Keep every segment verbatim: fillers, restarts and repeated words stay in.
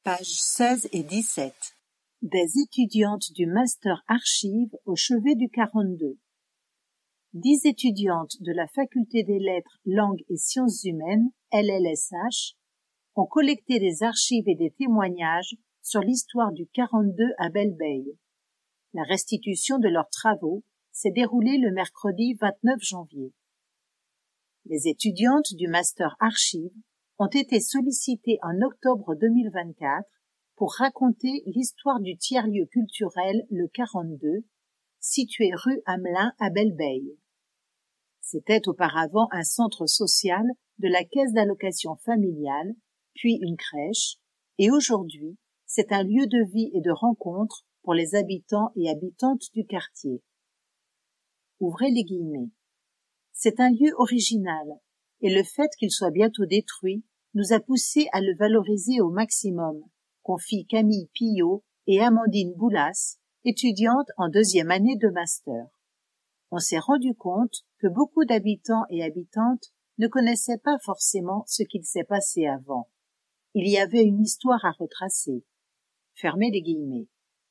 Pages seize et dix-sept. Des étudiantes du Master Archives au chevet du quarante-deux. Dix étudiantes de la Faculté des Lettres, Langues et Sciences Humaines, L L S H, ont collecté des archives et des témoignages sur l'histoire du quarante-deux à Belle-Beille. La restitution de leurs travaux s'est déroulée le mercredi vingt-neuf janvier. Les étudiantes du Master Archives ont été sollicitées en octobre deux mille vingt-quatre pour raconter l'histoire du tiers-lieu culturel le quarante-deux, situé rue Hamelin à Belle-Beille. C'était auparavant un centre social de la Caisse d'allocation familiale, puis une crèche, et aujourd'hui, c'est un lieu de vie et de rencontre pour les habitants et habitantes du quartier. Ouvrez les guillemets. C'est un lieu original, et le fait qu'il soit bientôt détruit nous a poussé à le valoriser au maximum, confie Camille Pillot et Amandine Boulas, étudiantes en deuxième année de master. On s'est rendu compte que beaucoup d'habitants et habitantes ne connaissaient pas forcément ce qu'il s'est passé avant. Il y avait une histoire à retracer. Fermez les guillemets.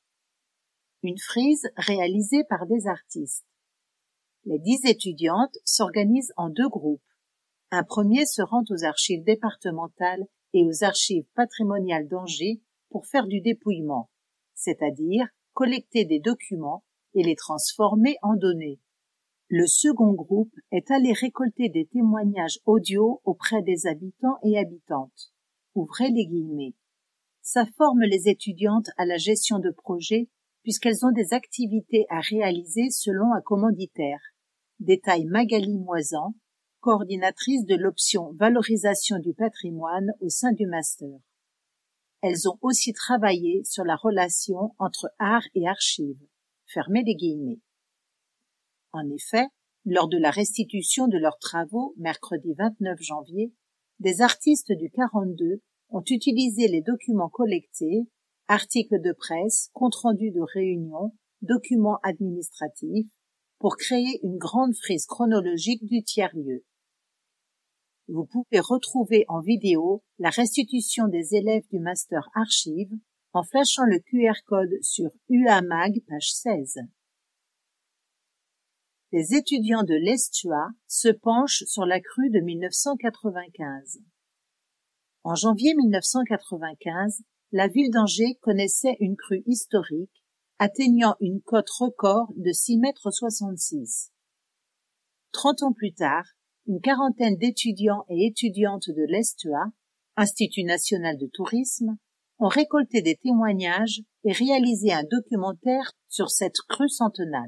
Une frise réalisée par des artistes. Les dix étudiantes s'organisent en deux groupes. Un premier se rend aux archives départementales et aux archives patrimoniales d'Angers pour faire du dépouillement, c'est-à-dire collecter des documents et les transformer en données. Le second groupe est allé récolter des témoignages audio auprès des habitants et habitantes. Ouvrez les guillemets. Ça forme les étudiantes à la gestion de projets puisqu'elles ont des activités à réaliser selon un commanditaire. Détaille Magali Moisan, coordinatrice de l'option valorisation du patrimoine au sein du master. Elles ont aussi travaillé sur la relation entre art et archives. Fermez les guillemets. En effet, lors de la restitution de leurs travaux, mercredi vingt-neuf janvier, des artistes du quarante-deux ont utilisé les documents collectés, articles de presse, comptes rendus de réunions, documents administratifs, pour créer une grande frise chronologique du tiers-lieu. Vous pouvez retrouver en vidéo la restitution des élèves du Master Archives en flashant le Q R code sur U A Mag, page seize. Les étudiants de l'Estua se penchent sur la crue de mille neuf cent quatre-vingt-quinze. En janvier mille neuf cent quatre-vingt-quinze, la ville d'Angers connaissait une crue historique, atteignant une cote record de six mètres soixante-six. Trente ans plus tard, une quarantaine d'étudiants et étudiantes de l'Estua, Institut national de tourisme, ont récolté des témoignages et réalisé un documentaire sur cette crue centenale.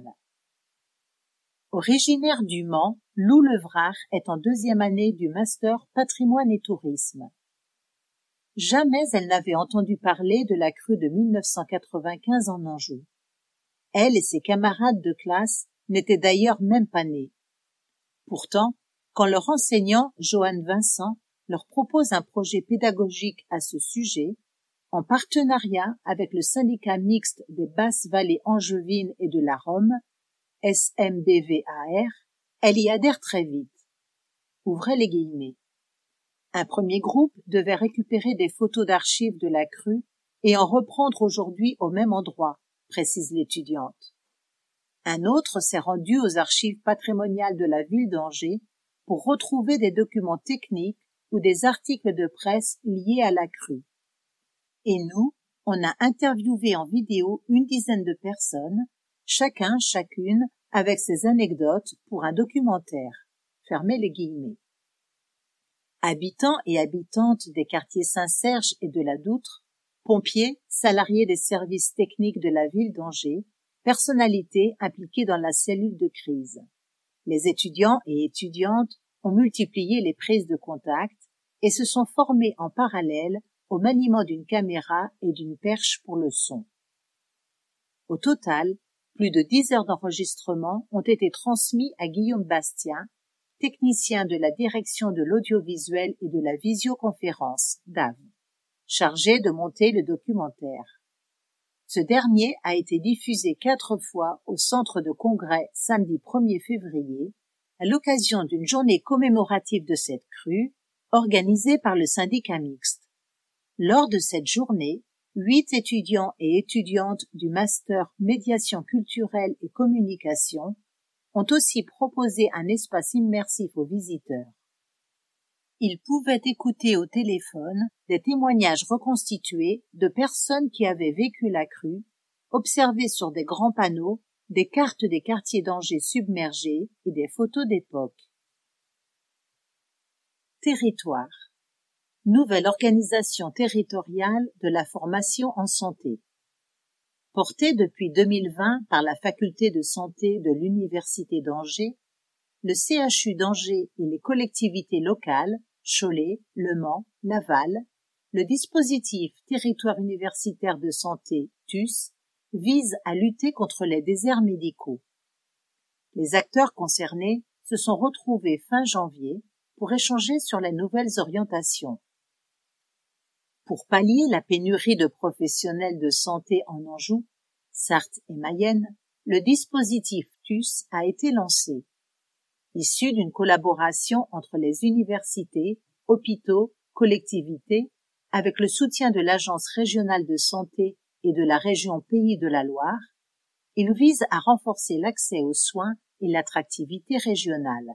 Originaire du Mans, Lou Levrard est en deuxième année du Master Patrimoine et Tourisme. Jamais elle n'avait entendu parler de la crue de mille neuf cent quatre-vingt-quinze en Anjou. Elle et ses camarades de classe n'étaient d'ailleurs même pas nés. Pourtant, quand leur enseignant, Johan Vincent, leur propose un projet pédagogique à ce sujet, en partenariat avec le syndicat mixte des Basses Vallées angevines et de la Rhôme, S M B V A R, elle y adhère très vite. Ouvrez les guillemets. Un premier groupe devait récupérer des photos d'archives de la crue et en reprendre aujourd'hui au même endroit, précise l'étudiante. Un autre s'est rendu aux archives patrimoniales de la ville d'Angers pour retrouver des documents techniques ou des articles de presse liés à la crue. Et nous, on a interviewé en vidéo une dizaine de personnes, chacun, chacune, avec ses anecdotes pour un documentaire. Fermez les guillemets. Habitants et habitantes des quartiers Saint-Serge et de la Doutre, pompiers, salariés des services techniques de la ville d'Angers, personnalités impliquées dans la cellule de crise. Les étudiants et étudiantes ont multiplié les prises de contact et se sont formés en parallèle au maniement d'une caméra et d'une perche pour le son. Au total, plus de dix heures d'enregistrement ont été transmis à Guillaume Bastien, technicien de la direction de l'audiovisuel et de la visioconférence, D A V, chargé de monter le documentaire. Ce dernier a été diffusé quatre fois au centre de congrès samedi premier février, à l'occasion d'une journée commémorative de cette crue, organisée par le syndicat mixte. Lors de cette journée, huit étudiants et étudiantes du master médiation culturelle et communication ont aussi proposé un espace immersif aux visiteurs. Ils pouvaient écouter au téléphone des témoignages reconstitués de personnes qui avaient vécu la crue, observer sur des grands panneaux des cartes des quartiers d'Angers submergés et des photos d'époque. Territoire. Nouvelle organisation territoriale de la formation en santé. Portée depuis deux mille vingt par la faculté de santé de l'Université d'Angers, le C H U d'Angers et les collectivités locales, Cholet, Le Mans, Laval, le dispositif Territoire universitaire de santé, T U S, vise à lutter contre les déserts médicaux. Les acteurs concernés se sont retrouvés fin janvier pour échanger sur les nouvelles orientations. Pour pallier la pénurie de professionnels de santé en Anjou, Sarthe et Mayenne, le dispositif T U S a été lancé. Issu d'une collaboration entre les universités, hôpitaux, collectivités, avec le soutien de l'Agence régionale de santé et de la région Pays de la Loire, il vise à renforcer l'accès aux soins et l'attractivité régionale.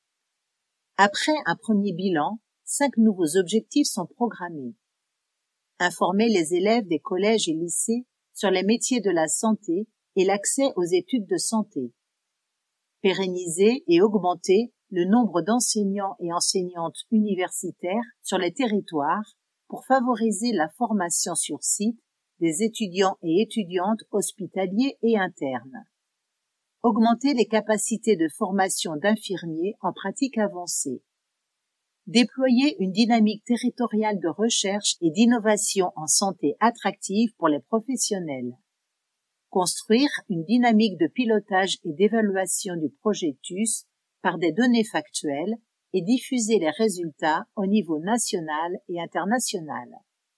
Après un premier bilan, cinq nouveaux objectifs sont programmés. Informer les élèves des collèges et lycées sur les métiers de la santé et l'accès aux études de santé. Pérenniser et augmenter le nombre d'enseignants et enseignantes universitaires sur les territoires pour favoriser la formation sur site des étudiants et étudiantes hospitaliers et internes. Augmenter les capacités de formation d'infirmiers en pratique avancée. Déployer une dynamique territoriale de recherche et d'innovation en santé attractive pour les professionnels. Construire une dynamique de pilotage et d'évaluation du projet T U S par des données factuelles et diffuser les résultats au niveau national et international.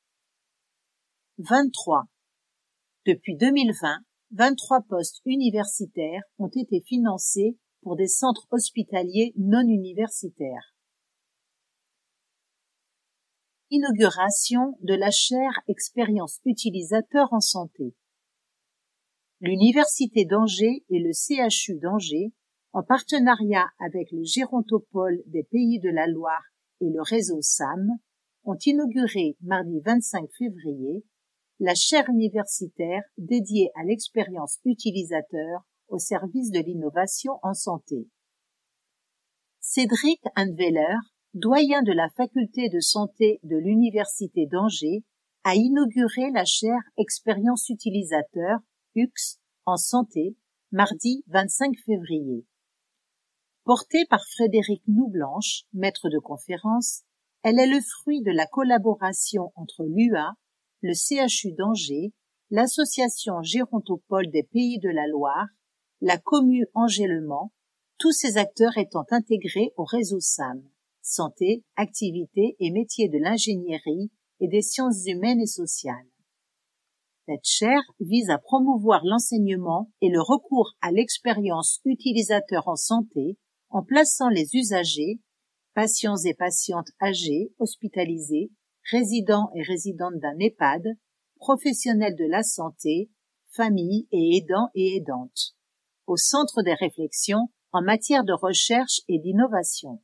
vingt-trois. Depuis deux mille vingt, vingt-trois postes universitaires ont été financés pour des centres hospitaliers non universitaires. Inauguration de la chaire Expérience utilisateur en santé. L'Université d'Angers et le C H U d'Angers, en partenariat avec le Gérontopole des Pays de la Loire et le réseau S A M, ont inauguré mardi vingt-cinq février la chaire universitaire dédiée à l'expérience utilisateur au service de l'innovation en santé. Cédric Handweller, doyen de la faculté de santé de l'Université d'Angers, a inauguré la chaire Expérience utilisateur U X en santé mardi vingt-cinq février. Portée par Frédéric Noublanche, maître de conférence, elle est le fruit de la collaboration entre l'U A, le C H U d'Angers, l'association Gérontopole des Pays de la Loire, la Commu Angers-Le Mans, tous ces acteurs étant intégrés au réseau S A M, santé, activités et métiers de l'ingénierie et des sciences humaines et sociales. Cette chaire vise à promouvoir l'enseignement et le recours à l'expérience utilisateur en santé en plaçant les usagers, patients et patientes âgés, hospitalisés, résidents et résidentes d'un EHPAD, professionnels de la santé, familles et aidants et aidantes, au centre des réflexions en matière de recherche et d'innovation.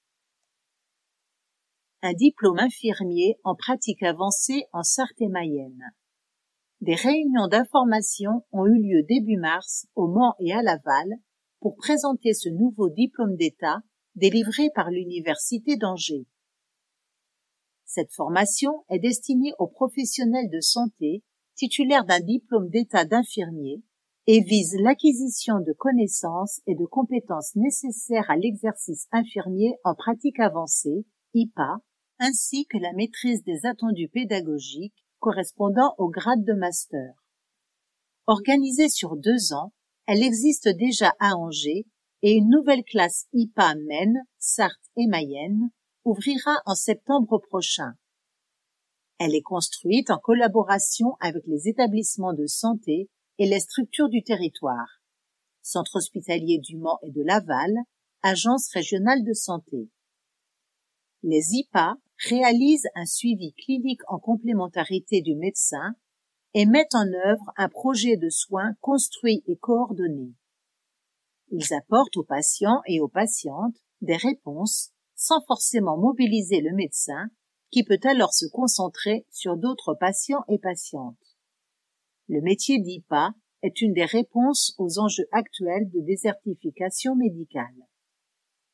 Un diplôme infirmier en pratique avancée en Sarthe et Mayenne. Des réunions d'information ont eu lieu début mars au Mans et à Laval pour présenter ce nouveau diplôme d'État délivré par l'Université d'Angers. Cette formation est destinée aux professionnels de santé titulaires d'un diplôme d'État d'infirmier et vise l'acquisition de connaissances et de compétences nécessaires à l'exercice infirmier en pratique avancée, I P A, ainsi que la maîtrise des attendus pédagogiques correspondant au grade de master. Organisée sur deux ans, elle existe déjà à Angers et une nouvelle classe I P A Maine, Sarthe et Mayenne ouvrira en septembre prochain. Elle est construite en collaboration avec les établissements de santé et les structures du territoire, Centre hospitalier du Mans et de Laval, Agence régionale de santé. Les I P A réalisent un suivi clinique en complémentarité du médecin et mettent en œuvre un projet de soins construit et coordonné. Ils apportent aux patients et aux patientes des réponses sans forcément mobiliser le médecin qui peut alors se concentrer sur d'autres patients et patientes. Le métier d'I P A est une des réponses aux enjeux actuels de désertification médicale.